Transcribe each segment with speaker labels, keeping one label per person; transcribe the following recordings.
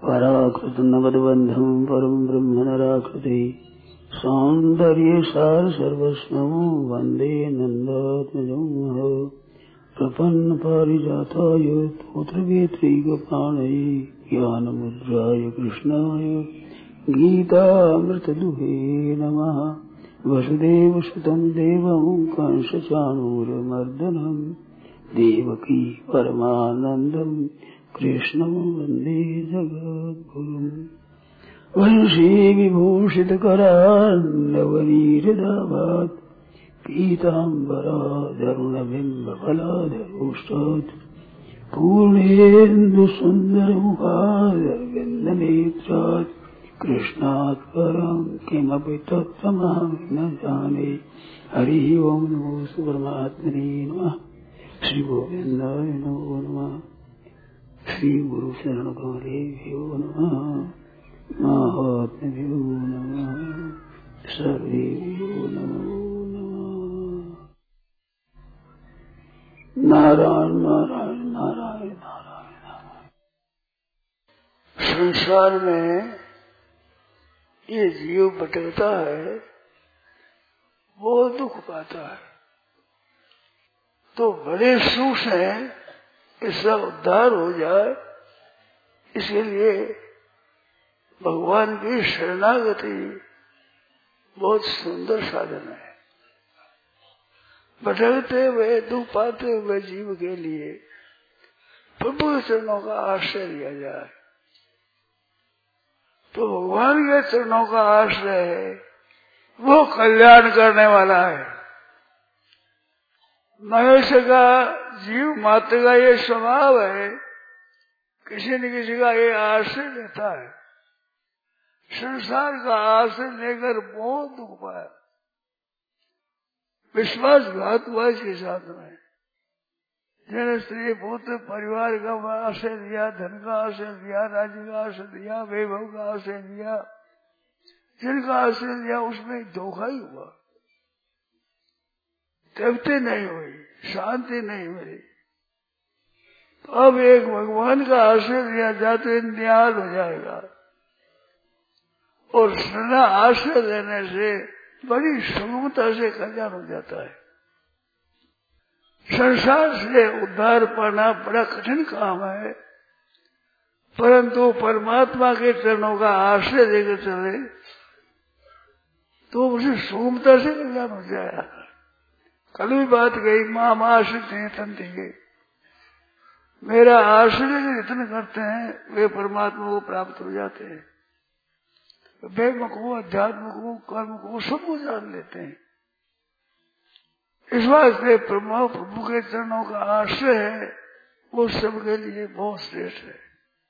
Speaker 1: पराकृत नवद्बंधं परम ब्रह्म नराकृते सौंदर्य सार सर्वस्वं वंदे नंदात्मजं प्रपन्न पारिजाताय पुत्रवेत्रैकपाणये ज्ञानमुद्राय कृष्णाय गीतामृतदुहे नमः। वसुदेवसुतं देवं कंसचाणूरमर्दनं देवकी परमानन्दं कृष्णं वन्दे जगद्गुरुम्। वंशी विभूषितकरान्नवनीरदाभात् पीताम्बराधरुणबिम्बफलाधरोष्टात् पूर्णेन्दुसुन्दरमुखारविन्दनेत्रात् कृष्णात् परं किमपि तत्त्वमहं न जाने। हरिः ओं नमो परमात्मने नमः। श्री गोविन्दाय नमो नमः। श्री गुरु शरण कमलेभ्यो नमः। महात्म्यो नमः। सर्वेभ्यो नमो नमः। नारायण नारायण नारायण नारायण। संसार में ये जीव भटकता है, वो दुख पाता है, तो बड़े सुख से इसका उद्धार हो जाए, इसके लिए भगवान की शरणागति बहुत सुंदर साधन है। भटकते हुए दुख पाते हुए जीव के लिए प्रभु चरणों का आश्रय लिया जाए, तो भगवान के चरणों का आश्रय है, वो कल्याण करने वाला है। मनुष्य का जीव मात्र का ये स्वभाव है, किसी न किसी का ये आश्रय लेता है। संसार का आश्रय लेकर बहुत दुख पाया, विश्वासघात हुआ इसके साथ में। जिन्हें स्त्री पुत्र परिवार का आश्रय दिया, धन का आश्रय दिया, राज्य का आश्रय दिया, वैभव का आश्रय दिया, जिनका आश्रय दिया उसमें धोखा ही हुआ, तृप्ति नहीं हुई, शांति नहीं मिली। तो अब एक भगवान का आश्रय दिया जाए तो निहाल हो जाएगा, और सदा आश्रय देने से बड़ी सुगमता से कल्याण हो जाता है। संसार से उद्धार पाना बड़ा कठिन काम है, परंतु परमात्मा के चरणों का आश्रय लेकर चले तो उसे सुगमता से कल्याण हो जाएगा। कल भी बात गई, माँ आश्रित नहीं तंती के, मेरा आश्रय जितने करते हैं वे परमात्मा को प्राप्त हो जाते हैं। वेद को, अध्यात्म को, कर्म को सबको जान लेते हैं। इस वास्ते प्रभु के चरणों का आश्रय है, वो सबके लिए बहुत श्रेष्ठ है।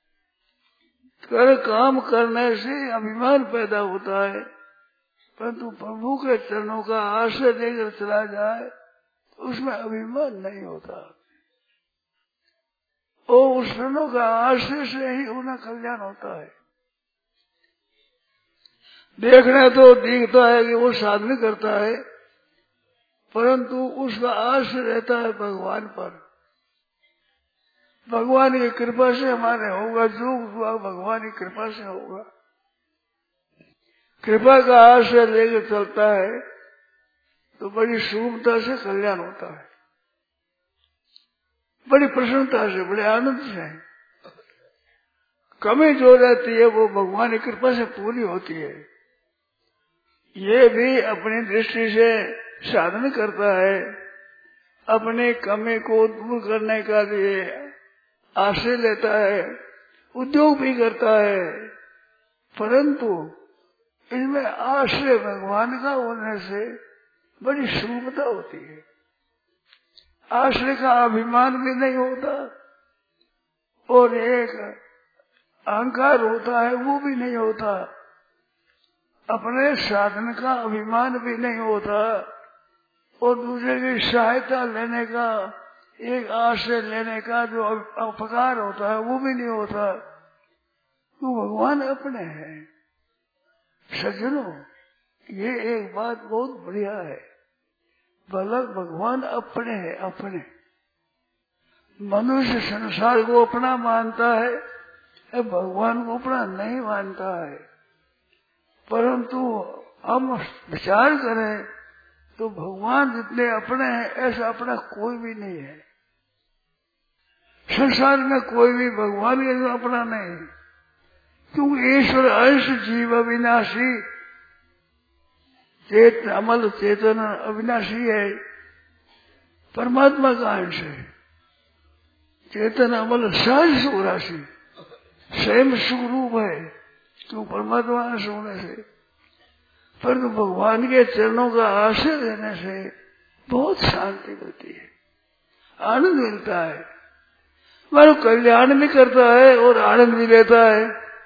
Speaker 1: कर काम करने से अभिमान पैदा होता है, परंतु प्रभु के चरणों का आश्रय देकर चला जाए तो उसमें अभिमान नहीं होता, और उस चरणों का आश्रय से ही उन्हें कल्याण होता है। देखना तो दिखता है कि वो साधन करता है, परंतु उसका आश्रय रहता है भगवान पर। भगवान की कृपा से हमारे होगा, जो हुआ भगवान की कृपा से होगा। कृपा का आश्रय लेकर चलता है तो बड़ी सुगमता से कल्याण होता है, बड़ी प्रसन्नता से, बड़े आनंद से। कमी जो रहती है वो भगवान की कृपा से पूरी होती है। ये भी अपनी दृष्टि से साधन करता है, अपने कमी को दूर करने का लिए आश्रय लेता है, उद्योग भी करता है, परंतु इसमें आश्रय भगवान का होने से बड़ी सुगमता होती है। आश्रय का अभिमान भी नहीं होता, और एक अहंकार होता है वो भी नहीं होता, अपने साधन का अभिमान भी नहीं होता, और दूसरे की सहायता लेने का, एक आश्रय लेने का जो उपकार होता है वो भी नहीं होता। तो भगवान अपने हैं। सज्जनों, ये एक बात बहुत बढ़िया है, भगवान अपने हैं। अपने मनुष्य संसार को अपना मानता है, भगवान को अपना नहीं मानता है, परंतु हम विचार करें तो भगवान जितने अपने हैं ऐसा अपना कोई भी नहीं है। संसार में कोई भी भगवान के अपना नहीं, क्योंकि ईश्वर अंश जीव अविनाशी, चेतन अमल चेतन अविनाशी है, परमात्मा का अंश है। चेतन अमल सहज सुराशि, स्वयं स्वरूप है, क्यों परमात्मा अंश होने से। परंतु भगवान के चरणों का आश्रय लेने से बहुत शांति मिलती है, आनंद मिलता है। मानो कल्याण भी करता है और आनंद भी लेता है,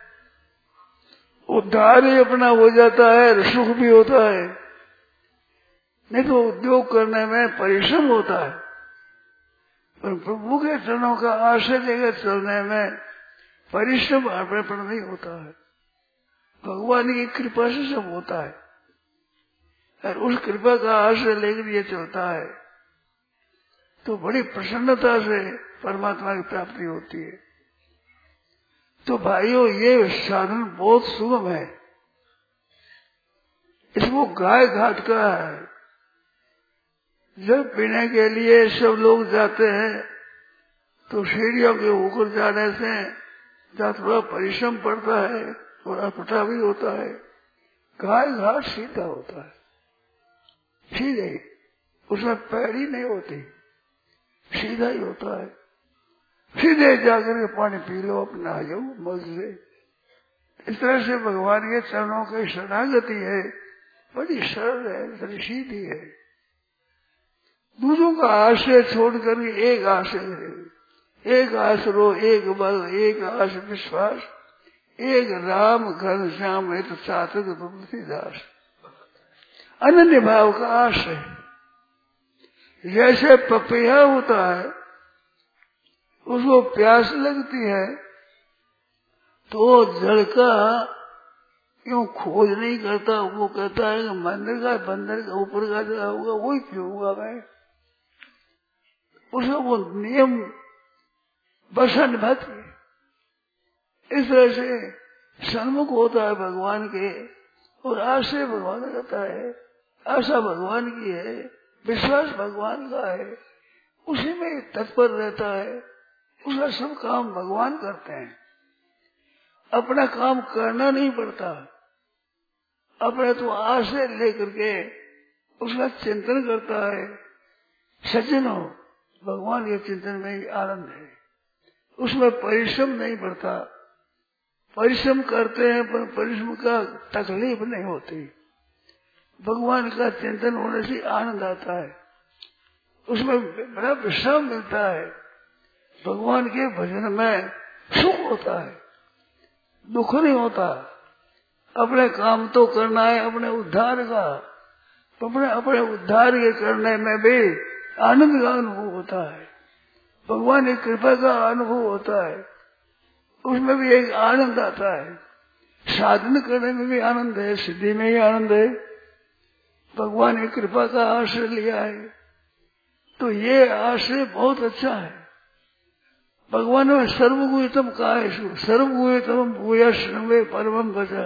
Speaker 1: उद्धार ही अपना हो जाता है, सुख भी होता है। नहीं तो उद्योग करने में परिश्रम होता है, पर प्रभु के चरणों का आश्रय लेकर चलने में परिश्रम अर्पण नहीं होता है। भगवान की कृपा से सब होता है, और उस कृपा का आश्रय लेकर ये चलता है तो बड़ी प्रसन्नता से परमात्मा की प्राप्ति होती है। तो भाइयों, ये साधन बहुत सुगम है, इसको गाय घाट का है। जल पीने के लिए सब लोग जाते हैं तो सीढ़ियों के ऊपर जाने से जहाँ थोड़ा परिश्रम पड़ता है और अटपटा भी होता है। गाय घाट सीधा होता है, सीधे, उसमें पैड़ी नहीं होती, सीधा ही होता है। सीधे जाकर के पानी पी लो, अपना आ जाओ मौज से। इस तरह से भगवान के चरणों की शरणागति है, बड़ी सरल है, बड़ी सीधी है। दूसरों का आश्रय छोड़कर एक आश्रय, एक आसरो, एक बल, एक आश विश्वास, एक राम घन श्याम है तो सातक तुलसीदास। अनन्य भाव का आश्रय। जैसे पपैया होता है, उसको प्यास लगती है तो जल का क्यों खोज नहीं करता, वो कहता है कि मंदिर का बंदर का ऊपर का जला होगा वही पीऊंगा मैं। उसका वो नियम बसा निभाती है। इस तरह से सन्मुख होता है भगवान के, और आश्रय भगवान रहता है, आशा भगवान की है, विश्वास भगवान का है, उसी में तत्पर रहता है। उसका सब काम भगवान करते हैं, अपना काम करना नहीं पड़ता। अपने तो आश्रय लेकर के उसका चिंतन करता है। सज्जनों, भगवान के चिंतन में ही आनंद है, उसमें परिश्रम नहीं पड़ता। परिश्रम करते हैं पर परिश्रम का तकलीफ नहीं होती। भगवान का चिंतन होने से आनंद आता है, उसमें बड़ा विश्राम मिलता है। भगवान के भजन में सुख होता है, दुख नहीं होता। अपने काम तो करना है अपने उद्धार का, तो अपने उद्धार के करने में भी आनंद का अनुभव होता है, भगवान की कृपा का अनुभव होता है, उसमें भी एक आनंद आता है। साधन करने में भी आनंद है, सिद्धि में ही आनंद है। भगवान की कृपा का आश्रय लिया है तो ये आश्रय बहुत अच्छा है। भगवान में सर्वगुह्यतम कहा है, सर्वगुह्यतम भूया श्रमे परमम बचा।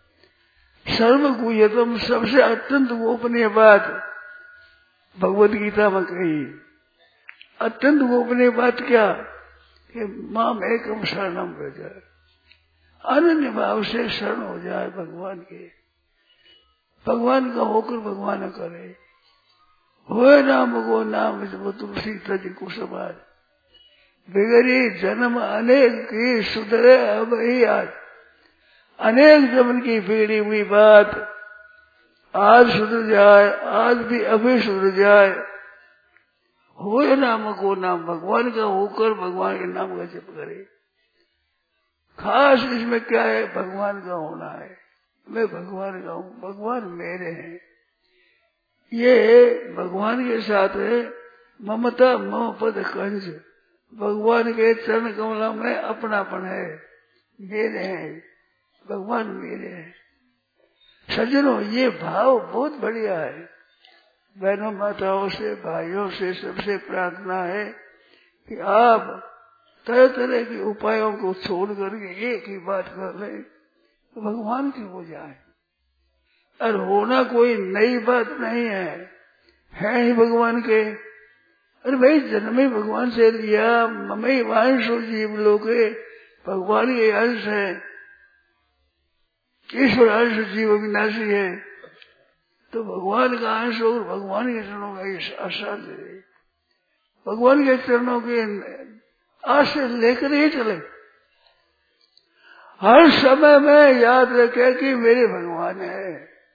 Speaker 1: सर्वगुह्यतम सबसे अत्यंत गोपनीय बात भगवद गीता में कही। अत्यंत गोपनीय बात क्या कि माम एकम शरणम बचा, अनन्य भाव से शरण हो जाए भगवान के, भगवान का होकर भगवान करे। हो नाम गो नाम तुलसी तज कुसुमार, बिगड़ी जन्म अनेक की सुधरे अब ही आज। अनेक जन्म की बिगड़ी हुई बात आज सुधर जाए, आज भी अभी सुधर जाए। हो नाम को नाम, भगवान का होकर भगवान के नाम का जप करे। खास इसमें क्या है, भगवान का होना है। मैं भगवान का हूँ, भगवान मेरे हैं। ये भगवान के साथ ममता मम पद कंज, भगवान के चरण कमला में अपनापन है, मेरे हैं, भगवान मेरे हैं। सज्जनों, ये भाव बहुत बढ़िया है। बहनों माताओं से भाइयों से सबसे प्रार्थना है कि आप तरह तरह के उपायों को छोड़ करके एक ही बात कर ले तो भगवान की हो जाए। और होना कोई नई बात नहीं है ही भगवान के। अरे भाई जन्म ही भगवान से लिया, ममई वांशो जीव लोके, भगवान के अंश है, ईश्वर अंश जीव अविनाशी है, तो भगवान का अंश और भगवान के चरणों का आशा ले, भगवान के चरणों के आशा लेकर ही चले। हर समय में याद रखे कि मेरे भगवान है।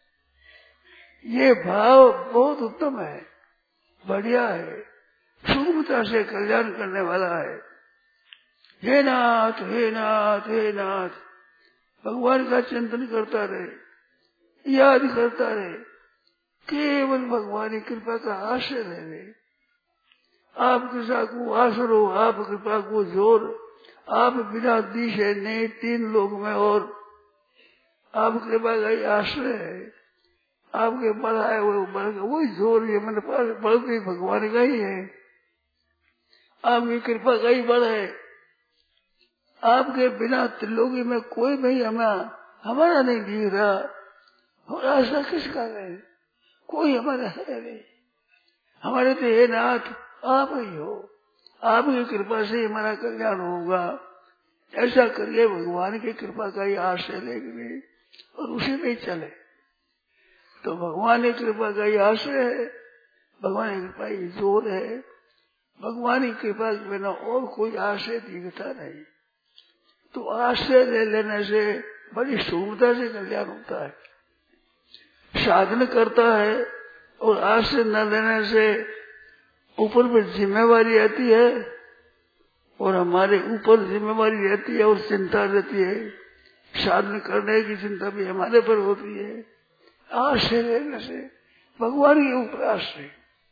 Speaker 1: ये भाव बहुत उत्तम है, बढ़िया है, सूक्ष्मता से कल्याण करने वाला है। हे नाथ हे नाथ हे नाथ, भगवान का चिंतन करता रहे, याद करता रहे, केवल भगवान की कृपा का आश्रय ले। आप कृपा को आसरो, आप कृपा को जोर, आप बिना दिशे नहीं तीन लोग में, और आप कृपा का ही आश्रय है। आपके बल आए वही जोर, ये मेरे पास बल भी भगवान का ही है, आपकी कृपा का ही बल है। आपके बिना त्रिलोकी में कोई भी हमारा नहीं दिख रहा, और आशा किसका है? कोई हमारा है नहीं। हमारे तो हे नाथ आप ही हो, आपकी कृपा से हमारा कल्याण होगा। ऐसा करिए, भगवान की कृपा का ही आश्रय लेंगे और उसी में चले। तो भगवान की कृपा का ही आश्रय है, भगवान की कृपा ही जोर है। भगवान की कृपा के बिना और कोई आश्रय दिखता नहीं। तो आश्रय ले लेने से बड़ी सुगमता से कल्याण होता है। साधन करता है और आश्रय न लेने से ऊपर पर जिम्मेवारी आती है, और हमारे ऊपर जिम्मेवारी रहती है और चिंता रहती है। साधन करने की चिंता भी हमारे पर होती है। आश्रय लेने से भगवान के ऊपर आश्रय।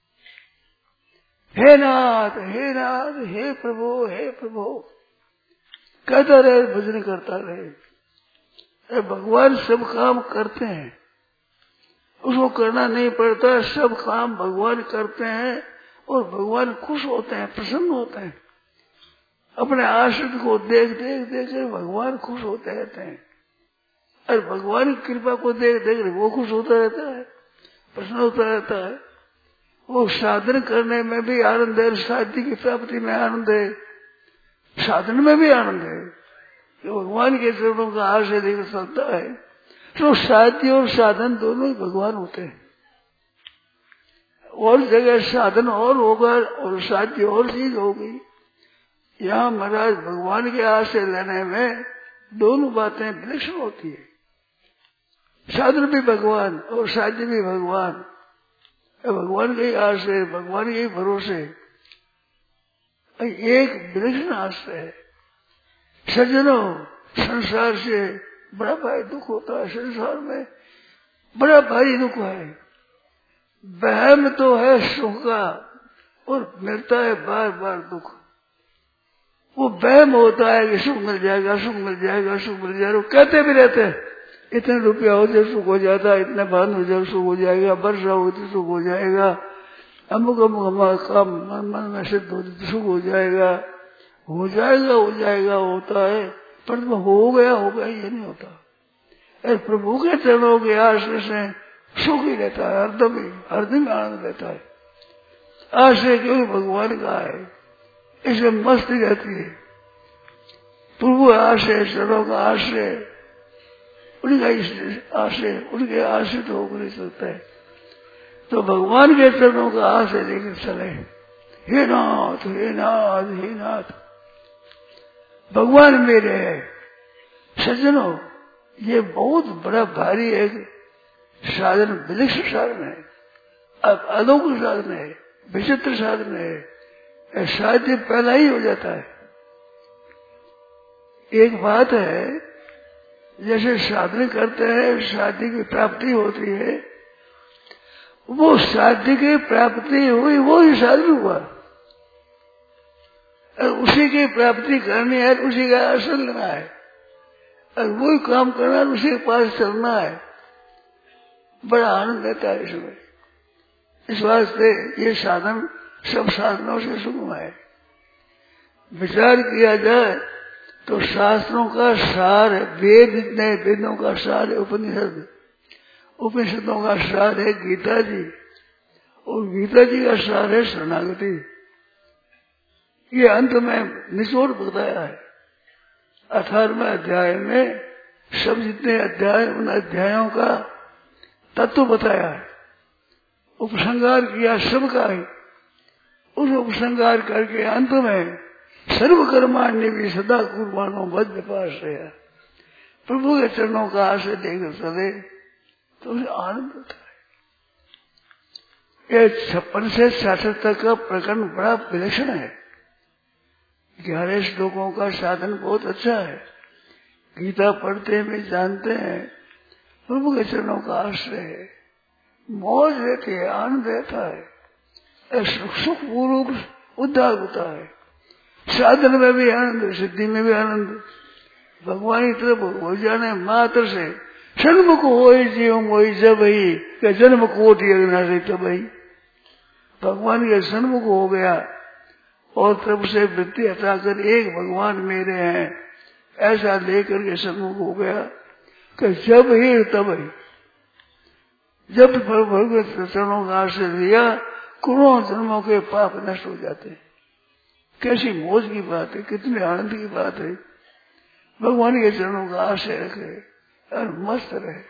Speaker 1: हे नाथ हे नाथ, हे प्रभु हे प्रभु कहता रहे, भजन करता रहे। भगवान सब काम करते हैं, उसको करना नहीं पड़ता, सब काम भगवान करते हैं और भगवान खुश होते हैं, प्रसन्न होते हैं। अपने आश्रित को देख देख देख कर भगवान खुश होते रहते हैं, और भगवान की कृपा को देख देख वो खुश होता रहता है, प्रसन्न होता रहता है। वो साधन करने में भी आनंद है, शादी की प्राप्ति में आनंद है, साधन में भी आनंद है। जो भगवान के चरणों का आश्रय लेकर चलता है, तो साध्य और साधन दोनों ही भगवान होते हैं। और जगह साधन और होगा और साध्य और चीज होगी। यहाँ महाराज भगवान के आश्रय लेने में दोनों बातें विलक्षण होती है। साधन भी भगवान और साध्य भी भगवान। भगवान के आश्रय, भगवान के भरोसे एक विलक्षण आश्रय है। सज्जनों, संसार से बड़ा भारी दुख होता है। संसार में बड़ा भारी दुख है। वहम तो है सुख का और मिलता है बार बार दुख। वो वहम होता है कि सुख मिल जाएगा, सुख मिल जाएगा, सुख मिल जाएगा। वो कहते भी रहते हैं इतने रुपया हो जाए सुख हो जाता है, इतने बांध हो जाए सुख हो जाएगा, वर्षा हो तो सुख हो जाएगा, अमुक अमुक हमारा काम मन में सिद्ध हो तो सुख हो जाएगा, हो जाएगा हो जाएगा होता है। पर हो गया ये नहीं होता। अरे प्रभु के चरणों के आश्रय से सुख ही रहता है, हरदम आनंद रहता है। आश्रय क्योंकि भगवान का है, इसमें मस्ती रहती है। प्रभु आश्रय, चरणों का आश्रय, उनका आश्रय, उनके आश्रित होकर नहीं सकता है। तो भगवान के चरणों का आश्रय लेकर चले। हे नाथ हे नाथ हे नाथ, भगवान मेरे है। सज्जनों, ये बहुत बड़ा भारी एक साधन, विलक्षण साधन है, अब अलौकिक साधन है, विचित्र साधन है। साध्य पहला ही हो जाता है। एक बात है, जैसे साधन करते हैं साध्य की प्राप्ति होती है, वो साध्य की प्राप्ति हुई वो ही साधन हुआ। उसी की प्राप्ति करनी है, उसी का आश्रय लेना है, और वही काम करना है, उसी के पास चलना है। बड़ा आनंद रहता है इसमें। इस वास्ते ये साधन सब साधनों से सुगम है। विचार किया जाए तो शास्त्रों का सार है, वेद जितने वेदों का सार है उपनिषद, उपनिषदों का सार है गीता जी, और गीता जी का सार है शरणागति। ये अंत में निचोड़ बताया है 18वें अध्याय में। सब जितने अध्याय उन अध्यायों का तत्व बताया है, उपसंहार किया सबका ही। उस उपसंहार करके अंत में सर्वकर्माण्य भी सदा कुर्बानो बद्ध पास है, प्रभु के चरणों का आश्रय लेकर चले तो उसे आनंद होता है। ये 56 से 66 तक का प्रकरण बड़ा विलक्षण है। 11 श्लोकों का साधन बहुत अच्छा है। गीता पढ़ते हैं, जानते हैं प्रभु के चरणों का आश्रय है, मौज रहती है, आनंद रहता है, सुख पूर्वक उद्धार होता है। साधन में भी आनंद, सिद्धि में भी आनंद, भगवान की तरफ हो जाने मात्र से सन्मुख हो जीव मोई जब ही जन्म कोटि अग्ना से तब ही भगवान के सन्मुख हो गया और तब से वृत्ति हटाकर एक भगवान मेरे हैं ऐसा लेकर के सन्मुख हो गया कि जब ही तब ही, जब भगवत चरणों का आश्रय लिया करोड़ों जन्मों के पाप नष्ट हो जाते हैं। कैसी मौज की बात है, कितने आनंद की बात है। भगवान के चरणों का आश्रय रखे और मस्त रहे,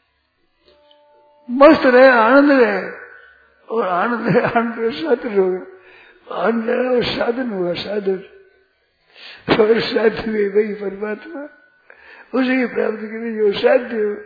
Speaker 1: मस्त रहे, आनंद रहे, और आनंद रहे, आनंद साधन होगा, आनंद रहे और साधन होगा, साधन और साध्य में वही परमात्मा, उसी की प्राप्ति के लिए जो साध्य हो,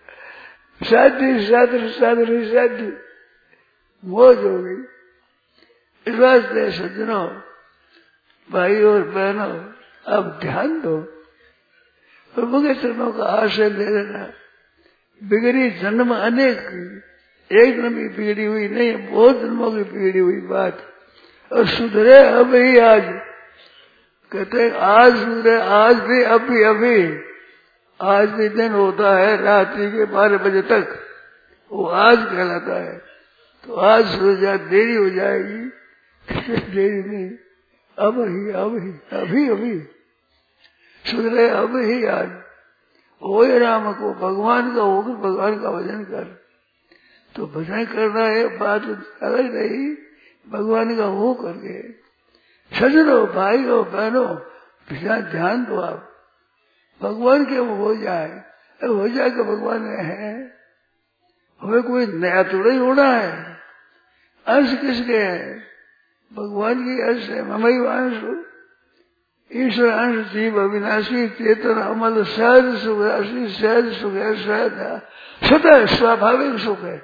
Speaker 1: साध्य साधन साधन साध्य, मौज हो गई। इस वास्ते सज्जनों, भाई और बहनों, अब ध्यान दो, प्रभु के चरणों का आश्रय ले लेना। बिगड़ी जन्म अनेक, एक जन्म की बिगड़ी हुई नहीं, बहुत जन्मों की बिगड़ी हुई बात, और सुधरे अब ही आज। कहते हैं आज सुधरे, आज भी अभी अभी, आज भी दिन होता है रात्रि के 12 बजे तक, वो आज कहलाता है। तो आज सुधर जाए, देरी हो जाएगी, देरी नहीं, अब ही अभी अभी सुधरे, अब ही आज हो राम को, भगवान का होकर भगवान का भजन कर। तो भजन करना है बात अलग नहीं, भगवान का हो करके। सजनो, भाई हो, बहनों, ध्यान दो आप, भगवान के वो हो जाए, हो जाए कि भगवान में है, हमें कोई नया थोड़ा ही होना है। अंश किसके है? भगवान की अंश है, ममई अंश, ईश्वर अंश, जीव अविनाशी चेतन अमल सहज सुख, असली सहज सुख है, सहज स्वतः स्वाभाविक सुख है,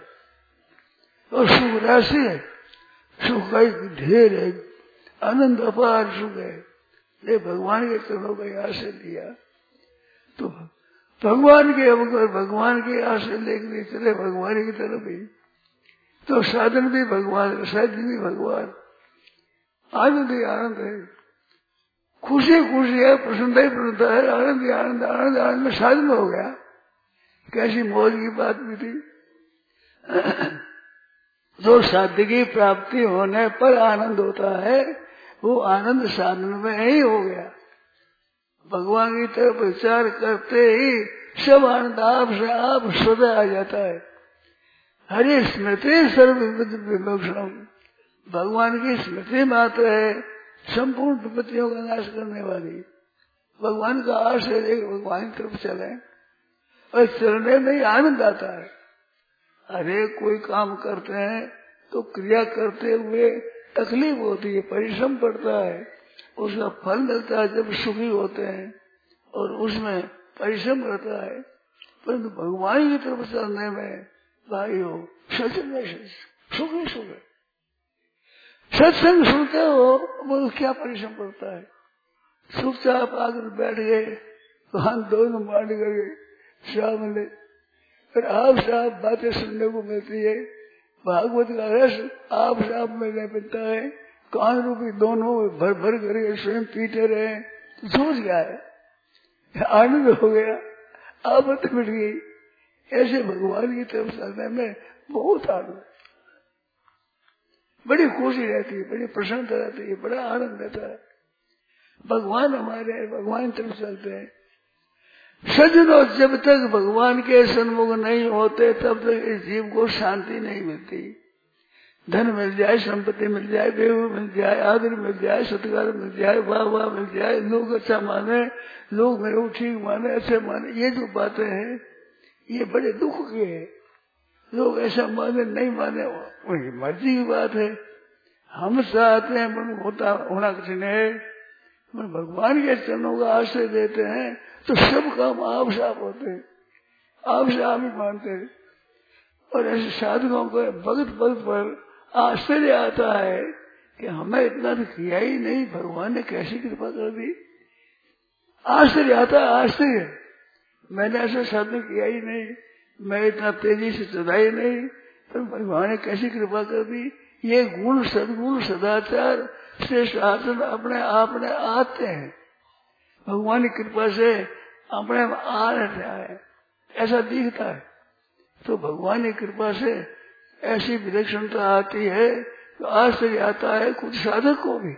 Speaker 1: और सुख राशि है, सुख का एक ढेर है, आनंद अपार सुख है। ये भगवान के चरणों का आश्रय लिया तो भगवान के आश्रय लेकर चले भगवान की तरफ ही, तो साधन भी भगवान, साधन भी भगवान, आनंद ही आनंद है, खुशी खुशी है, प्रसन्नता ही प्रसन्नता है, आनंद ही आनंद, आनंद आनंद में साधन हो गया। कैसी मौज की बात भी थी। जो साध्य की प्राप्ति होने पर आनंद होता है, वो आनंद साधन में ही हो गया। भगवान की तरफ विचार करते ही सब आनंद आप से आप स्वतः आ जाता है। हरि स्मृति सर्व विमोक्षणम, भगवान की स्मृति मात्र है संपूर्ण विपत्तियों का नाश करने वाली। भगवान का आश्रय लेकर भगवान की तरफ चले और चलने में ही आनंद आता है। अरे कोई काम करते हैं तो क्रिया करते हुए तकलीफ होती है, परिश्रम पड़ता है, उसका फल मिलता है जब सुखी होते हैं, और उसमें परिश्रम रहता है। परंतु भगवान की तरफ चलने में भाई हो सच में सुख ही सुख है। सत्संग सुनते हो वो क्या परिश्रम पड़ता है, चुपचाप आकर बैठ गए, कान दोनों मांड करके सामने, फिर आप साफ बातें सुनने को मिलती है, भागवत का रस आप साफ मिलने मिलता है, कान रूपी दोनों भर भर करके स्वयं पीते रहे, तो सोच क्या है, आनंद हो गया, आपत्ति मिट गई। ऐसे भगवान की तरफ चलने में बहुत आनंद, बड़ी खुशी रहती है, बड़ी प्रसन्नता रहती है, बड़ा आनंद रहता है। भगवान हमारे हैं, भगवान तरफ चलते हैं। सज्जनों, जब तक भगवान के सन्मुख नहीं होते तब तक इस जीव को शांति नहीं मिलती। धन मिल जाए, संपत्ति मिल जाए, बेहू मिल जाए, आदर मिल जाए, सत्कार मिल जाए, वाह मिल जाए, लोग अच्छा माने, लोग मेरे को ठीक माने, अच्छे माने, ये जो बातें हैं ये बड़े दुख की है। लोग ऐसा माने नहीं माने उनकी मर्जी की बात है। हम चाहते हैं मन होना कठिन है, भगवान के चरणों का आश्रय देते हैं तो सब काम आप साफ होते हैं, आप से आप ही मानते हैं। और ऐसे साधुओं को भगत पर आश्चर्य आता है कि हमें इतना तो किया ही नहीं, भगवान ने कैसी कृपा कर दी। आश्चर्य आता है, आश्चर्य, मैंने ऐसा साधन किया ही नहीं, मैं इतना तेजी से चला ही नहीं, तो भगवान ने कैसी कृपा कर दी। ये गुण, सदगुण, सदाचार, श्रेष्ठ आचरण अपने आप में आते हैं, भगवान की कृपा से अपने आ रहता है, ऐसा दिखता है। तो भगवान की कृपा से ऐसी विलक्षणता आती है तो आश्चर्य आता है कुछ साधक को भी,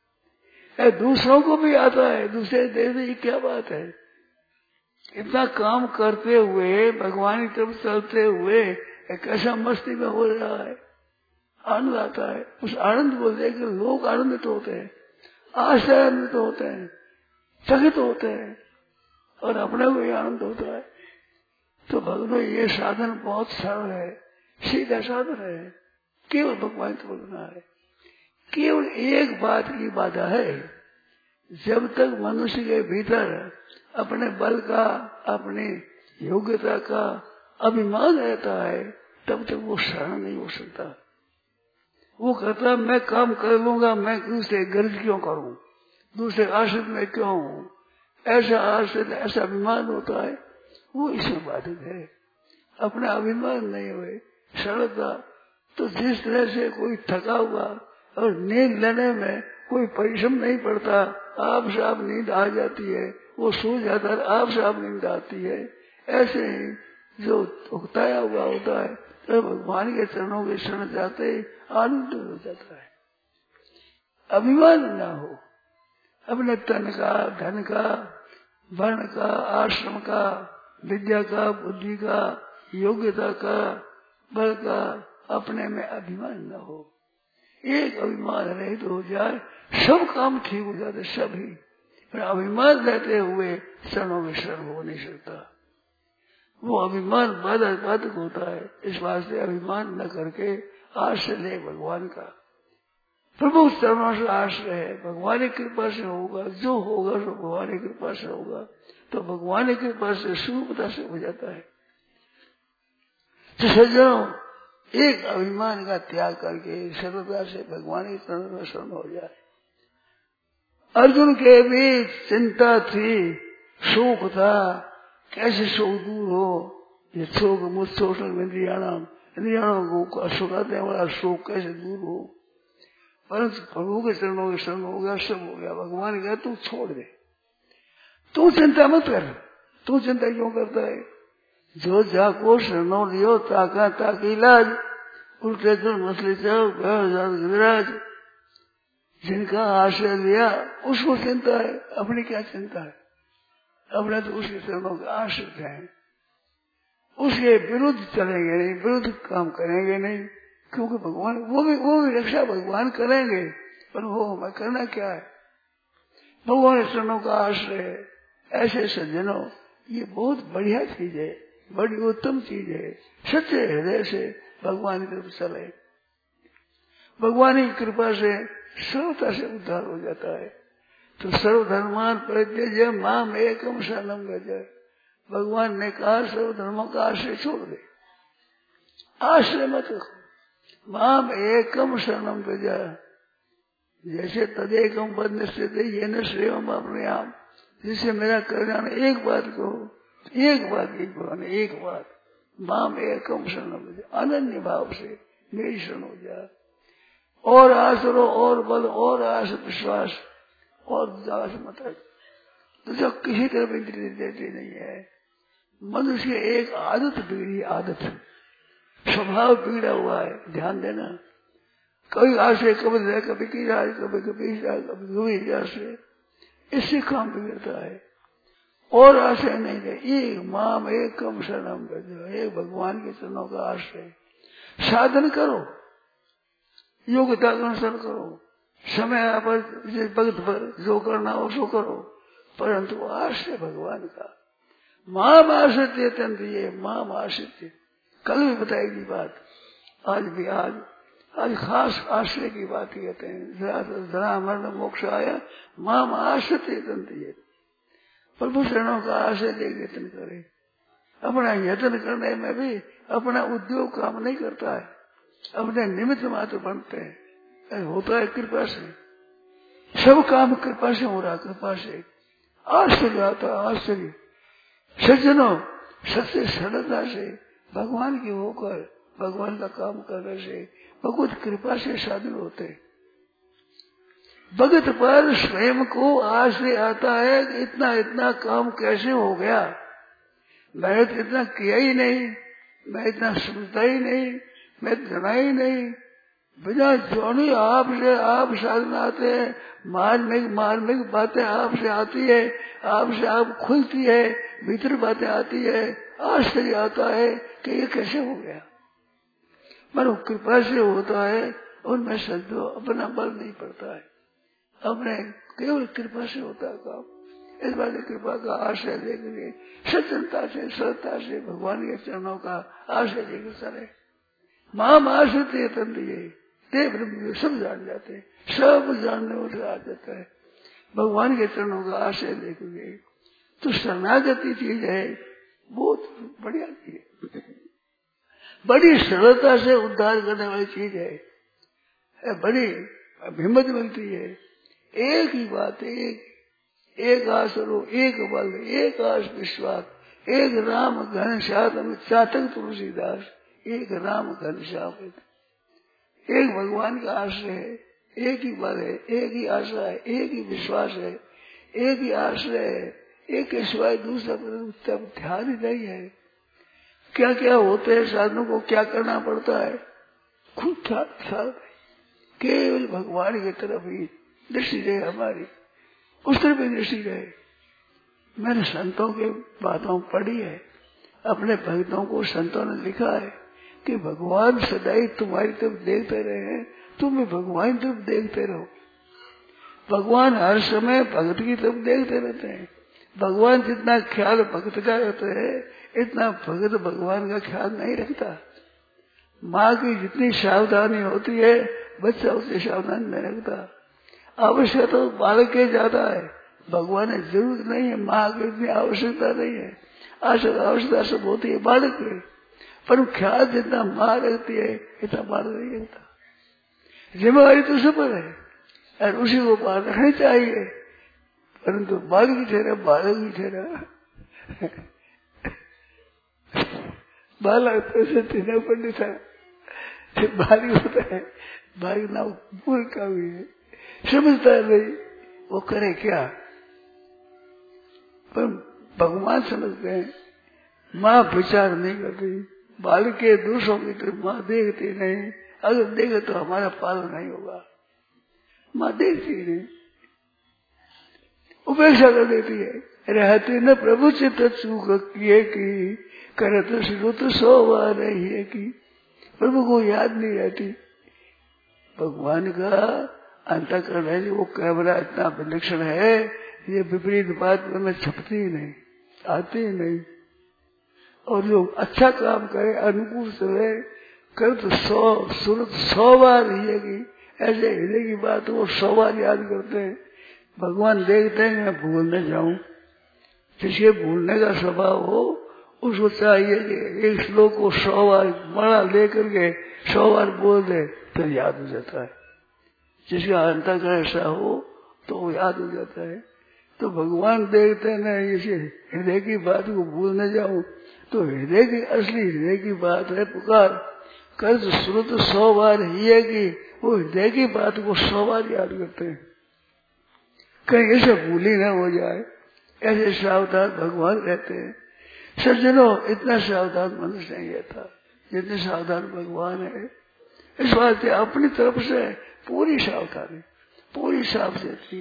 Speaker 1: दूसरों को भी आता है। दूसरे देश में क्या बात है, इतना काम करते हुए, भगवान की तरफ चलते हुए कैसा मस्ती में हो रहा है, आनंद आता है। उस आनंद को देख कर लोग आनंदित होते हैं, आश्चर्यान्वित होते हैं, चकित होते हैं, और अपने को ही आनंद होता है। तो भगवान ये साधन बहुत सरल है, सीधा साधन है, केवल भगवान को बोलना है। केवल एक बात की बाधा है, जब तक मनुष्य के भीतर अपने बल का, अपनी योग्यता का अभिमान रहता है तब तक वो शरण नहीं हो सकता। वो कहता मैं काम कर लूंगा, मैं दूसरे गर्ज क्यों करूं, दूसरे आश्रित में क्यों हूं, ऐसा आश्रित, ऐसा अभिमान होता है, वो इसमें बाधित है। अपना अभिमान नहीं हुए सरलता, तो जिस तरह से कोई थका हुआ और नींद लेने में कोई परिश्रम नहीं पड़ता, आप से आप नींद आ जाती है, वो सो जाता है, आप से आप नींद आती है, ऐसे ही जो उकताया हुआ होता है तो भगवान के चरणों के शरण जाते ही आनंद हो जाता है। अभिमान ना हो अपने तन का, धन का, वर्ण का, आश्रम का, विद्या का, बुद्धि का, योग्यता का, बल का, अपने में अभिमान न हो। एक अभिमान रहित हो जाए सब काम ठीक हो जाते, सभी। पर अभिमान रहते हुए क्षणों में शरण हो नहीं सकता, वो अभिमान बाधक होता है। इस वास्ते अभिमान न करके आश्रय ले भगवान का, प्रभु चरणों से आश्रय है, भगवान की कृपा से होगा, जो होगा सो भगवान की कृपा से होगा। तो भगवान की कृपा से स्वरूपता से हो जाता है। तो सज्जनों, एक अभिमान का त्याग करके सर्वदा से भगवान के चरणों में शरण हो जाए। अर्जुन के भी चिंता थी, शोक था, कैसे शोक दूर हो, ये शोक मुझ इंद्रियाणों को सुखाने वाला शोक कैसे दूर हो। परंतु प्रभु के चरणों के शरण हो गया, सब हो गया। भगवान कहा तू छोड़ दे, तू चिंता मत कर। तू चिंता क्यों करता है? जो जाको शरणों लियो ताका ताकि इलाज, उल्टे तो मसले गिराज। जिनका आश्रय लिया उसको चिंता है, अपनी क्या चिंता है? अपने तो उसके चरणों के आश्रित हैं, उसके विरुद्ध चलेंगे नहीं, विरुद्ध काम करेंगे नहीं, क्योंकि भगवान वो भी रक्षा भगवान करेंगे, पर वो हमें करना क्या है? भगवान के चरणों का आश्रय है। ऐसे सज्जनों, ये बहुत बढ़िया चीज है, बड़ी उत्तम चीज है। सच्चे हृदय से भगवान की तरफ चले, भगवान की कृपा से सर्वता से उद्धार हो जाता है। तो सर्वधर्मान परित्यज्य माम एकम शरणम व्रज। भगवान ने कहा सर्वधर्मों का आश्रय छोड़ दे, आश्रय मत रखो, माम एकम शरणम व्रज। जैसे तदेकम पद निश्चित ये न श्रेयम अपने आप, जिससे मेरा कल्याण एक बात कहो, एक बात की भगवान, एक बात, माम एकम शरणम व्रज, अनन्य भाव से मेरी शरण हो जाए। और आश्रो और बल और आश विश्वास और दास मत रख, तो जो किसी तरफ इंद्रिय देती नहीं है। मनुष्य एक आदत बिगड़ी, आदत स्वभाव बिगड़ा हुआ है, ध्यान देना। कभी आश्रय, कभी की राज, कभी आश्रय, इससे काम बिगड़ता है। और आश्रय नहीं है, एक माम एक कम शरणम व्रज, एक भगवान के चरणों का आश्रय। साधन करो, योग्यता का अनुसार करो, समय भक्त पर जो करना हो सो करो, परंतु आश्रय भगवान का। माम आश्रित्य तंत्र, ये माम आश्रित्य कल भी बताएगी बात, आज भी आज खास आश्रय की बात कहते हैं। धरा मरण मोक्ष आया, माम आश्रित्य तंत्र, ये प्रभु शरणों का आश्रय लेके यत्न करे। अपना यत्न करने में भी अपना उद्योग काम नहीं करता है, अपने निमित्त मात्र बनते हैं। होता है कृपा से, सब काम कृपा से हो रहा, कृपा से। आश्चर्य आता, आश्चर्य। सज्जनों, सत्य सरलता से भगवान की होकर भगवान का काम करने से भगवत कृपा से साधन होते। भगत पर स्वयं को आश्रय आता है, इतना इतना काम कैसे हो गया, मैं तो इतना किया ही नहीं, मैं इतना समझता ही नहीं, मैं जाना ही नहीं, बिना जाने आपसे आप साधन आते हैं, मार्मिक बातें आपसे आती है, आपसे आप खुलती है, भीतर बातें आती है। आश्चर्य आता है कि ये कैसे हो गया, मनो कृपा से होता है। उनमें शब्दों अपना बल नहीं पड़ता है, अपने केवल कृपा से होता है काम। इस बार कृपा का आश्रय लेकर सज्जनता से श्रद्धा से भगवान के चरणों का आश्रय लेकर चले। माम आश्रित तंत्र, ते ब्रह्म सब जान जाते हैं, सब जानने में आ जाता है। भगवान के चरणों का आश्रय लेकर गए तो शरणागति चीज है, बहुत बढ़िया चीज है, बड़ी सरलता से उद्धार करने वाली चीज है, बड़ी हिम्मत मिलती है। एक ही बात, एक आसरो, एक बल, एक आस विश्वास, एक राम घनश्याम चातक तुलसीदास, एक राम घनश्याम, एक भगवान का आश्रय है, एक ही बल है, एक ही आशा है, एक ही विश्वास है, एक ही आश्रय है, एक के सिवाय दूसरा तब ध्यान ही नहीं है। क्या क्या होते हैं साधनों को, क्या करना पड़ता है, खुद ख्याल केवल भगवान की तरफ ही दृष्टि रहे हमारी, उस तरफ ही दृष्टि रहे। मैंने संतों के बातों पढ़ी है, अपने भक्तों को संतों ने लिखा है कि भगवान सदैव तुम्हारी तरफ देखते रहे, तुम भी भगवान की तरफ देखते रहो। भगवान हर समय भक्त की तरफ देखते रहते हैं। भगवान जितना ख्याल भक्त का रहता है, इतना भक्त भगवान का ख्याल नहीं रखता। माँ की जितनी सावधानी होती है, बच्चा उससे सावधानी नहीं रखता। आवश्यकता तो बालक के ज्यादा है, भगवान ने जरूरत नहीं है, माँ की इतनी आवश्यकता नहीं है। आवश्यकता सब होती है बालक की, पर ख्याल जितना माँ रखती है इतना बालक नहीं रखता। जिम्मेवारी तो सब पर है और उसी को पार रखनी चाहिए, परंतु बालक ही ठहरा, बालक ही ठहरा। बालक तो ऐसे तीनों पंडित है, बालक होता है, बालक ना मूल का भी है, समझता नहीं वो करे क्या, पर भगवान समझते हैं। माँ विचार नहीं करती, बालक के दोषों की तरफ माँ देखती नहीं, अगर देखे तो हमारा पालन नहीं होगा। माँ देखती नहीं, उपेक्षा कर देती है। रहती न प्रभु चित्त चूक किए की, करे तो शुरू तो 100 बार रही है की, प्रभु को याद नहीं रहती। भगवान का अंतःकरण है, वो कैमरा इतना विलक्षण है, ये विपरीत बात में छपती ही नहीं, आती ही नहीं। और जो अच्छा काम करे, अनुकूल चले, करे तो 100 बार हिलेगी। ऐसे हिले की बात वो 100 बार याद करते हैं। भगवान देखते हैं मैं भूल न जाऊं, जिसके भूलने का स्वभाव हो उसको चाहिए कि एक श्लोक को 100 बार बड़ा लेकर के 100 बार बोल दे तो याद हो जाता है। जिसका अंतःकरण ऐसा हो तो वो याद हो जाता है। तो भगवान देखते हैं ना, इसे हृदय की बात को भूल न जाऊं, तो हृदय की असली हृदय की बात है पुकार कर तो श्रुत 100 बार ही है कि वो हृदय की बात को 100 बार याद करते हैं, कहीं ऐसे भूल ही न हो जाए। ऐसे सावधान भगवान रहते हैं। सज्जनों, इतना सावधान मनुष्य नहीं रहता जितने सावधान भगवान है। इस बात से अपनी तरफ से पूरी सावधानी, पूरी सावधानी,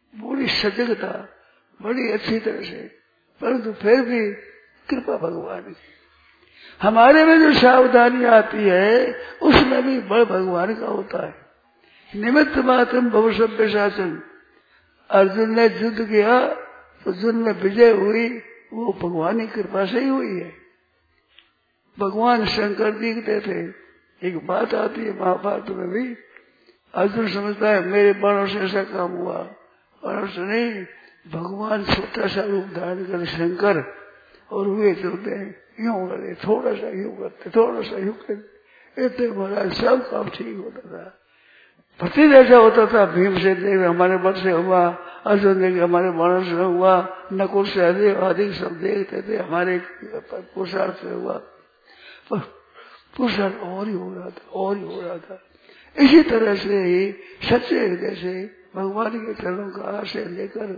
Speaker 1: पूरी सजगता, बड़ी अच्छी तरह से, परंतु फिर भी कृपा भगवान की। हमारे में जो सावधानी आती है उसमें भी बड़ भगवान का होता है। निमित्त मात्र भवसभ्य शासन, अर्जुन ने युद्ध किया तो युद्ध में विजय हुई, वो भगवान की कृपा से ही हुई है। भगवान शंकर दिखते थे। एक बात आती है महाभारत में भी, अर्जुन समझता है मेरे बाणों से ऐसा काम हुआ, बाणों से नहीं, भगवान छोटा सा रूप धारण कर शंकर, और हुए चलते हैं यूं करे, थोड़ा सा यूं करते, थोड़ा सा यूं करते, इतने महाराज सब काम ठीक होता था। प्रति ऐसा होता था, भीम से देख हमारे बल से हुआ, अर्जुन देख हमारे बाणों से हुआ, नकुल से अधिक सब देखते थे हमारे पुरुषार्थ से हुआ, पुरुषार्थ और ही हो रहा था, और ही हो रहा था। इसी तरह से ही सच्चे हृदय से भगवान के चरणों का आश्रय लेकर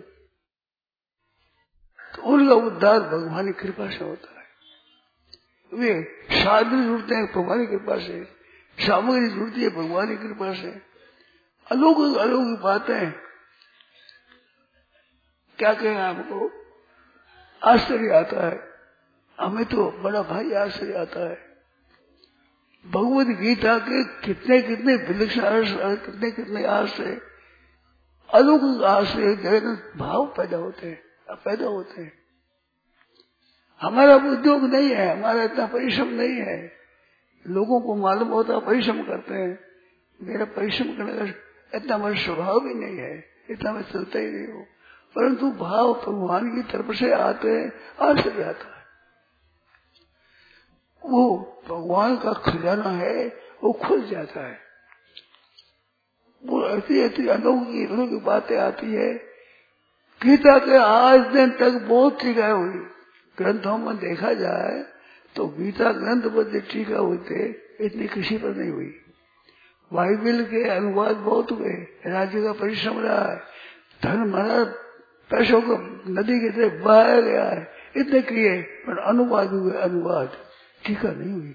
Speaker 1: तो उनका उद्धार भगवान की कृपा से होता है। वे साधन जुड़ते हैं भगवान की कृपा से, सामग्री जुड़ती है भगवान की कृपा से। अलौकिक अलौकिक बातें क्या कहें आपको, आश्चर्य आता है। हमें तो बड़ा भाई आश्चर्य आता है। भगवत गीता के कितने कितने विलक्षण, कितने कितने आश्रय, अलौकिक आश्रय जगत भाव पैदा होते हैं। हमारा उद्योग नहीं है, हमारा इतना परिश्रम नहीं है। लोगों को मालूम होता परिश्रम करते हैं, मेरा परिश्रम करने का इतना मेरा स्वभाव भी नहीं है, इतना मैं चलता ही नहीं हूँ, परंतु भाव भगवान की तरफ से आते हैं, आश्चर्य आता है। वो भगवान का खजाना है, वो खुल जाता है। वो ऐसी ऐसी अलौकिक बातें आती है। गीता के आज दिन तक बहुत टीका हुई, ग्रंथों में देखा जाए तो गीता ग्रंथ पर जो टीका हुई थे इतनी किसी पर नहीं हुई। बाइबल के अनुवाद बहुत हुए, राज्य का परिश्रम रहा है, धन भरा पैसों को नदी की तरफ बहाया गया है, इतने किए, पर अनुवाद हुए, अनुवाद टीका नहीं हुई।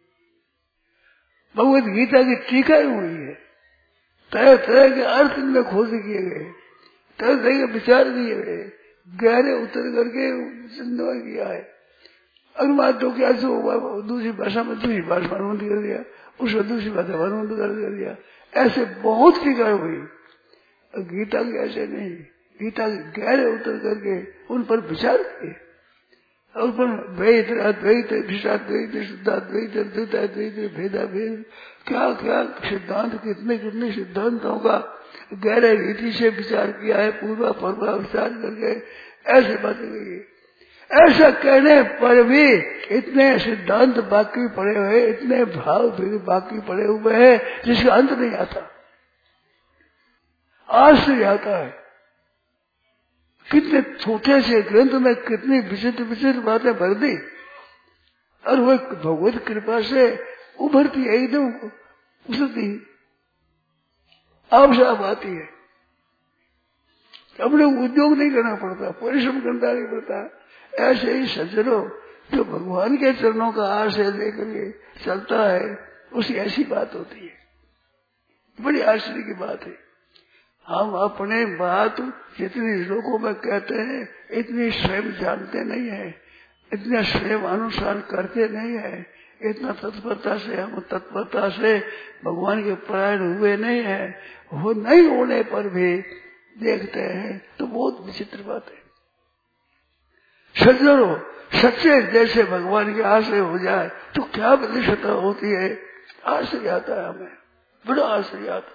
Speaker 1: भगवत गीता की टीका ही हुई है, तरह तरह के अर्थ में खोज किए गए, तरह तरह के विचार किए गए, गहरे उतर करके चिंतन किया है। अनुवाद तो क्या से हुआ, दूसरी भाषा में दूसरी भाषा अनुवाद कर दिया, उसमें दूसरी भाषा अनुवाद कर दिया, ऐसे बहुत टीका हुई। गीता की ऐसे नहीं, गीता के गहरे उतर करके उन पर विचार किए, उन पर द्वैत अद्वैत विशिष्टाद्वैत शुद्धाद्वैत अद्वैताद्वैत भेदाभेद, क्या क्या सिद्धांत, कितने कितने सिद्धांतों का गहरे रीति से विचार किया है, पूर्वा पर्वा विचार करके ऐसे बातें कही। ऐसा कहने पर भी इतने सिद्धांत बाकी पड़े हुए, इतने भाव बाकी पड़े हुए हैं जिसका अंत नहीं आता, आश्चर्य आता है। कितने छोटे से ग्रंथ में कितनी विचित्र विचित्र बातें भर दी, और वह भगवत कृपा से उभरती है, एकदम उछलती आप साफ आती है। अपने उद्योग नहीं करना पड़ता, परिश्रम करना नहीं पड़ता। ऐसे ही सज्जनों जो भगवान के चरणों का आश्रय लेकर के चलता है, उसकी ऐसी बात होती है, बड़ी आश्चर्य की बात है। हम अपने बात जितनी लोगों में कहते हैं इतनी स्वयं जानते नहीं है, इतना स्वयं अनुसरण करते नहीं है, इतना तत्परता से हम तत्परता से भगवान के परायण हुए नहीं है। वो नहीं होने पर भी देखते हैं तो बहुत विचित्र बात है। सज्जनों, सच्चे जैसे भगवान के आश्रय हो जाए तो क्या विलक्षणता होती है, आश्चर्य आता है, हमें बड़ा आश्चर्य आता है।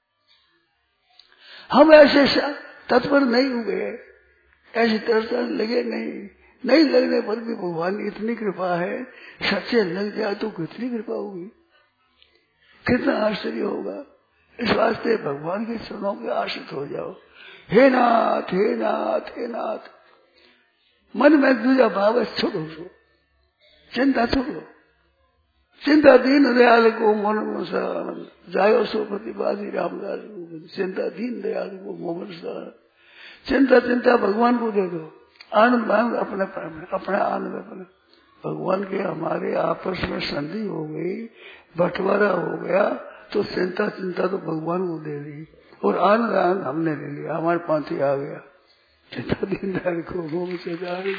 Speaker 1: हम ऐसे तत्पर नहीं हुए, ऐसी तरह लगे नहीं लगने पर भी भगवान की इतनी कृपा है, सच्चे लग जाए तो कितनी कृपा होगी, कितना आश्चर्य होगा। इस वास्ते भगवान के चरणों के आश्रित हो जाओ। हे नाथ हे नाथ हे नाथ, मन में दूजा भाव छोड़ो, चिंता छोड़ो, चिंता दीन दयाल को मन सहानंद जायो सो प्रतिपादी रामदास को, चिंता दीन दयाल को मोहन सहानंद। चिंता भगवान को दे दो, आनंद अपने आनंद अपने भगवान के। हमारे आपस में संधि हो गई, बंटवारा हो गया, तो चिंता तो भगवान को दे दी, और आनंद आनंद हमने ले लिया, हमारे पांथी आ गया। चिंता दीनदार को घूम से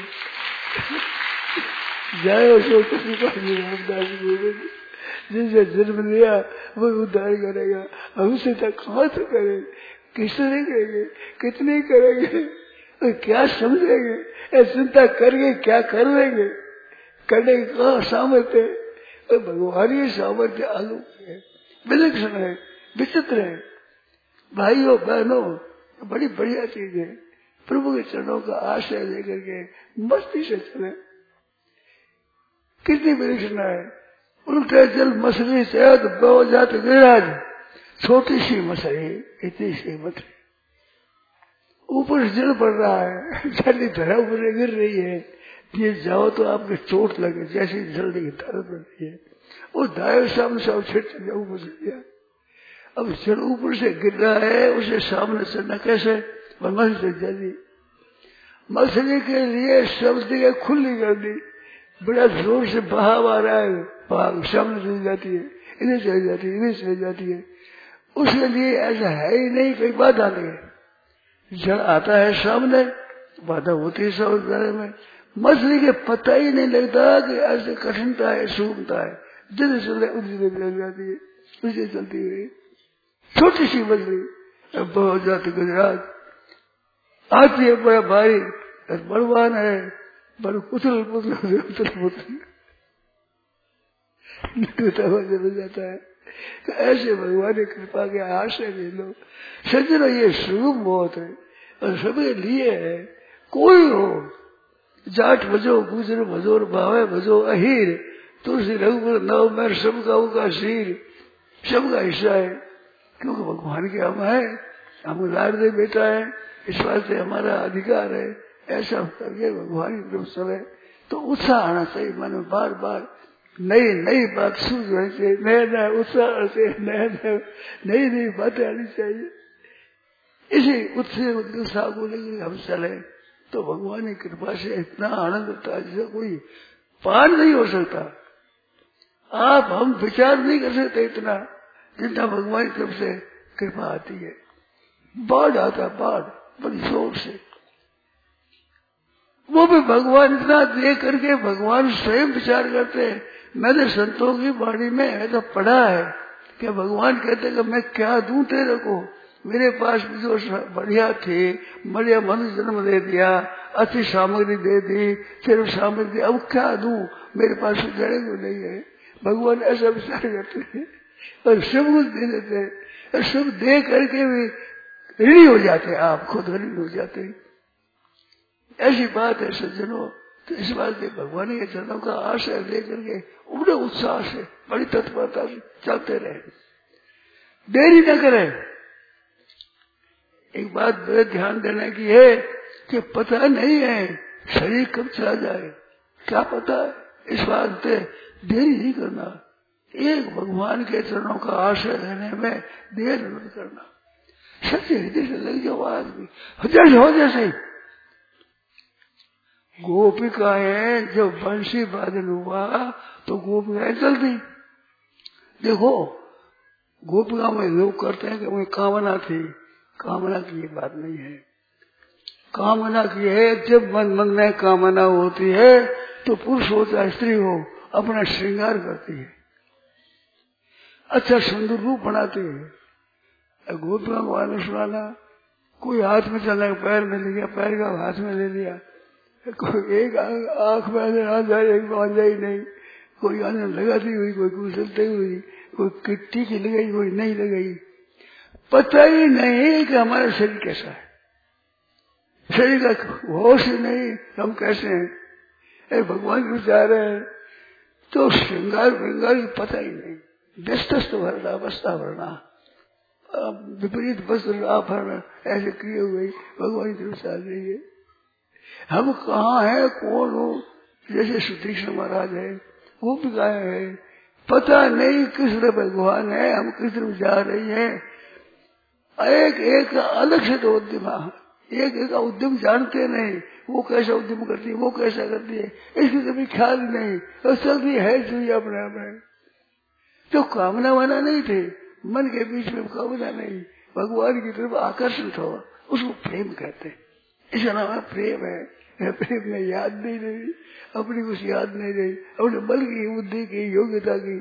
Speaker 1: जाए जिसे जन्म लिया वो उद्धार करेगा। हमसे तक कहाँ से करेंगे, किसने करेंगे, कितने करेंगे, और क्या समझेंगे, चिंता करके क्या कर लेंगे, करने का सामर्थ्य और भगवान ही सामर्थ्य अलग है, विलक्षण है, विचित्र है। भाइयों बहनों, बड़ी बढ़िया चीज है। प्रभु के चरणों का आश्रय लेकर के मस्ती से चले, कितनी विलक्षण है। उल्टे जल मछली से बो जाते गिरिराज, छोटी सी मछली इतनी सी मछली, ऊपर से जल पड़ रहा है, जल्दी धरा ऊपर गिर रही है, ये जाओ तो आपके चोट लगे, जैसी जल्दी की धारा पड़ रही है, वो दाएं सामने सब छिड़ चले ऊपर से गया। अब जल ऊपर से गिर रहा है, उसे सामने चढ़ना कैसे, मछली से जल्दी, मछली के लिए सब जगह खुली कर दी, बड़ा जोर से बहाव आ रहा है, बहाव सामने चली जाती है, इधर चली जाती है, इधर चली जाती है, उसके लिए ऐसा है ही नहीं, कोई बाधा नहीं है। जल आता है सामने, बाधा होती है समुद्र में, मछली के पता ही नहीं लगता कि ऐसे कठिनता है, सूखता है, जिधर चले उधर लग जाती है, उसे चलती हुई छोटी सी मछली बहुत जाती गुजरात आती है, बड़ा भारी बलवान है, बड़ उथल पुथल जाता है। तो ऐसे भगवान की कृपा के आश्रय ले लो सज्जनों, ये शुभ बहुत है और सबके लिए है। कोई हो, जाट भजो, गुजर भजो, भावे भजो अहीर, तुलसी रघुवर नव में सबका उनका शीर, सबका हिस्सा है, क्योंकि भगवान के हम है, हम लाडले बेटा है, इस वास्ते हमारा अधिकार है। ऐसा करके भगवान की तरफ चले तो उत्साह आना चाहिए मन में, बार बार नई नई बात सूझ रही चाहिए, नया नया उत्साह से नई नई बातें आनी चाहिए। इसी उत्साह को लेकर हम चले तो भगवान की कृपा से इतना आनंद होता है जिसे कोई पार नहीं हो सकता। आप हम विचार नहीं कर सकते इतना, जितना भगवान की तरफ से कृपा आती है। बाढ़ आता, बाढ़ बड़ी जोर से, वो भी भगवान इतना दे करके भगवान स्वयं विचार करते हैं। मैंने संतों की वाणी में ऐसा पढ़ा है कि भगवान कहते कि मैं क्या दूं तेरे को, मेरे पास जो बढ़िया थे, बढ़िया मनुष्य जन्म दे दिया, अच्छी सामग्री दे दी, सिर्फ सामग्री, अब क्या दूं, मेरे पास जड़े को नहीं है। भगवान ऐसा विचार करते हैं और सब कुछ दे देते हैं, और सब दे करके भी ऋणी हो जाते हैं, आप खुद ऋणी हो जाते हैं। ऐसी बात है सज्जनों। तो इस बात से भगवान के चरणों का आश्रय लेकर के बड़े उत्साह से, बड़ी तत्परता से चलते रहे, देरी न करें। एक बात बड़े ध्यान देने की है कि पता नहीं है शरीर कब चला जाए, क्या पता है, इस बात से देरी नहीं करना। एक भगवान के चरणों का आश्रय लेने में देर न करना, सच्चे हृदय से लग जाओ आदमी, जैसे हो जैसे। गोपिकाएं जब बंशी वादन हुआ तो गोपिकाएं चलती। देखो गोपिका में लोग करते हैं कि उन्हें कामना थी, कामना की ये बात नहीं है। कामना की है, जब मन में कामना होती है तो पुरुष हो चाहे स्त्री हो अपना श्रृंगार करती है, अच्छा सुंदर रूप बनाती है। गोपिका को आने सुनाना, कोई हाथ में चलने का पैर में ले गया, पैर का हाथ में ले लिया, कोई एक आंख में आ जाए, एक में आ जाए नहीं, कोई आने लगाती हुई, कोई कुचलती हुई, कोई किट्टी की लगाई, कोई नहीं लगाई, पता ही नहीं कि हमारा शरीर कैसा है, शरीर का होश ही नहीं, हम कैसे हैं। भगवान को चाह रहे हैं तो श्रृंगार श्रृंगार पता ही नहीं, व्यस्त भरना, अवस्था भरना, विपरीत वस्त्र आभरण ऐसे किए हुए भगवान की तरफ से आ रही है। हम कहाँ हैं, कौन हो, जैसे सुतीक्ष्ण महाराज है, वो भी गाय है, पता नहीं किस तरह भगवान है, हम किस तरफ जा रही हैं। एक एक अलग से तो उद्यम, एक एक उद्यम जानते नहीं, वो कैसा उद्यम करती है, वो कैसा करती है, इसकी कभी ख्याल नहीं, और चलती है जो अपने अपने। तो कामना वाना नहीं थे, मन के बीच में कामना नहीं, भगवान की तरफ आकर्षित हो, उसको प्रेम कहते हैं। इसका नाम है प्रेम है। प्रेम में याद नहीं रही, अपनी कुछ याद नहीं रही, अपने बल की, बुद्धि की, योग्यता की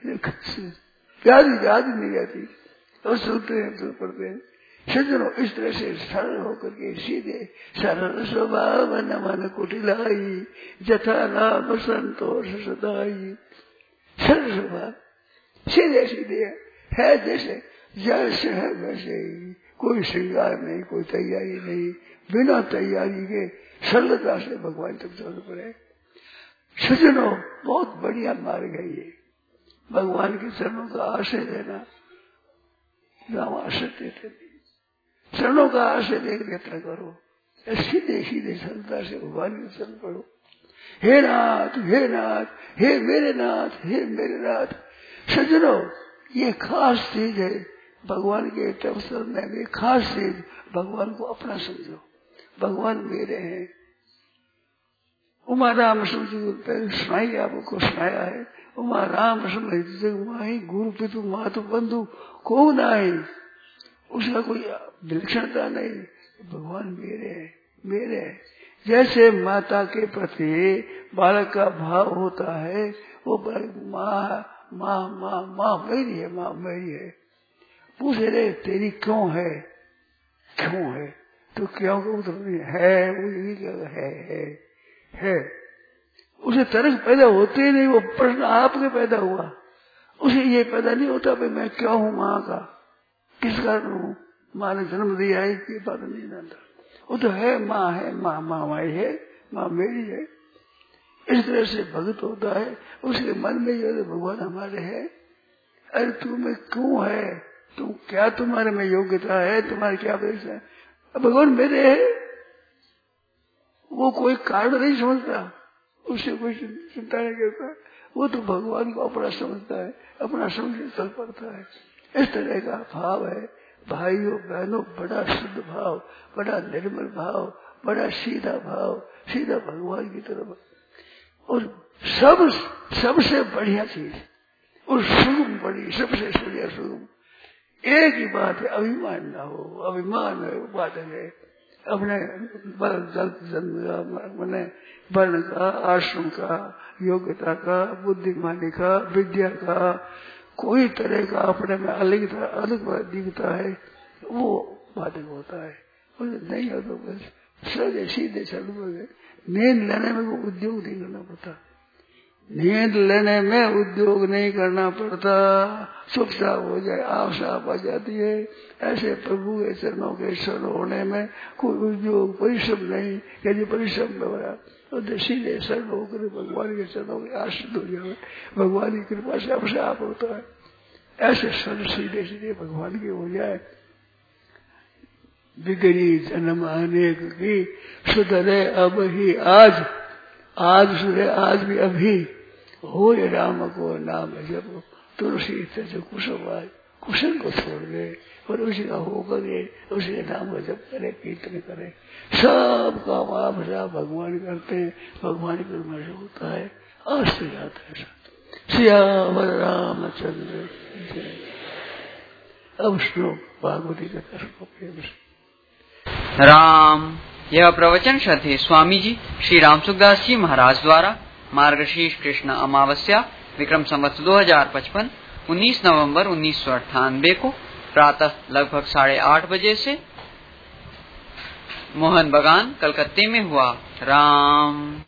Speaker 1: याद नहीं आती। और सुनते हैं तो पढ़ते हैं। सज्जनों, इस तरह से सरल होकर के सीधे सरल स्वभाव न मन कुटिलाई, जथा नाम संतोष सदाई। सरल स्वभाव, सीधे सीधे है जैसे जैसे है वैसे ही, कोई श्रृंगार नहीं, कोई तैयारी नहीं, बिना तैयारी के सरलता से भगवान तक चल पड़े। सज्जनों, बहुत बढ़िया मार्ग है ये, भगवान के चरणों का आश्रय लेना। राम आश्रय देते, चरणों का आश्रय लेकर यत्न करो, सीधे सीधे सरलता से भगवान के चरण पढ़ो। हे नाथ, हे नाथ, हे मेरे नाथ, हे मेरे नाथ। सज्जनों, ये खास चीज है भगवान के तरफ चलने में, खास चीज। भगवान को अपना समझो, भगवान मेरे हैं। उमा राम समझ सुनाई, आपको सुनाया है। उमा राम समझ जग माही, गुरु पितु मातु बंधु को नाई। उसका कोई विलक्षणता नहीं, भगवान मेरे है, मेरे है। जैसे माता के प्रति बालक का भाव होता है, वो माँ माँ माँ माँ मेरी है, माँ मेरी है। पूछे रे तेरी क्यों है, क्यों है, तो क्यों का उत्तर नहीं है, वो यही है। उसे तरस पैदा होते ही नहीं, वो प्रश्न आपके पैदा हुआ, उसे ये पैदा नहीं होता भाई मैं क्या हूँ माँ का, किस कारण हूँ, माँ ने जन्म दिया है, ये बात नहीं जानता। वो तो है माँ है, माँ माँ माई है, माँ मेरी है। इस तरह से भक्त होता है, उसके मन में जो भगवान हमारे है। अरे तुम्हें क्यों है, तुम क्या, तुम्हारे में योग्यता है, तुम्हारे क्या वैसा है, भगवान मेरे है। वो कोई कारण नहीं समझता, उससे कोई चिंता नहीं करता, वो तो भगवान को अपना समझता है, अपना समझ चल पड़ता है। इस तरह का भाव है भाइयों बहनों, बड़ा शुद्ध भाव, बड़ा निर्मल भाव, बड़ा सीधा भाव, सीधा भगवान की तरफ। और सबसे बढ़िया चीज और सुगम बड़ी, सबसे बढ़िया सुगम एक ही बात है, अभिमान ना हो। अभिमान बात है अपने मैंने वर्ण का, आश्रम का, योग्यता का, बुद्धिमानी का, विद्या का, कोई तरह का अपने में अलग दिखता है, वो बाधक होता है। नहीं हो तो बस सीधे सीधे चल पड़े। नींद लेने में वो उद्योग नहीं करना पड़ता, नींद लेने में उद्योग नहीं करना पड़ता, चुपचाप हो जाए, आप साफ आ जाती है। ऐसे प्रभु के चरणों के शरण होने में कोई उद्योग परिश्रम नहीं, यदि परिश्रम में हो रहा तो सीधे शरण होकर भगवान के चरणों के आश्रित हो जाए, भगवान की कृपा से अपने आप होता है। ऐसे शरण सीधे सीधे भगवान के हो जाए। बिगड़ी जन्म अनेक की, सुधरे अब ही आज, आज सुधरे आज भी अभी, हो राम को नाम जब तुलसी तज कुशवाय। कुशन को छोड़ दे और उसी का हो करे, उसी के नाम का जप करे, कीर्तन करे, सब काम आप भगवान करते हैं, भगवान की कृपा से होता है। आज से जाता है सियावर रामचंद्र। अब श्लोक भागवती का श्लोक।
Speaker 2: राम। यह प्रवचन श्रद्धेय स्वामी जी श्री राम सुखदास जी महाराज द्वारा मार्गशीर्ष कृष्ण अमावस्या विक्रम संवत 2055 19 नवंबर 1998 को प्रातः लगभग 8:30 बजे से मोहन बगान कलकत्ते में हुआ। राम।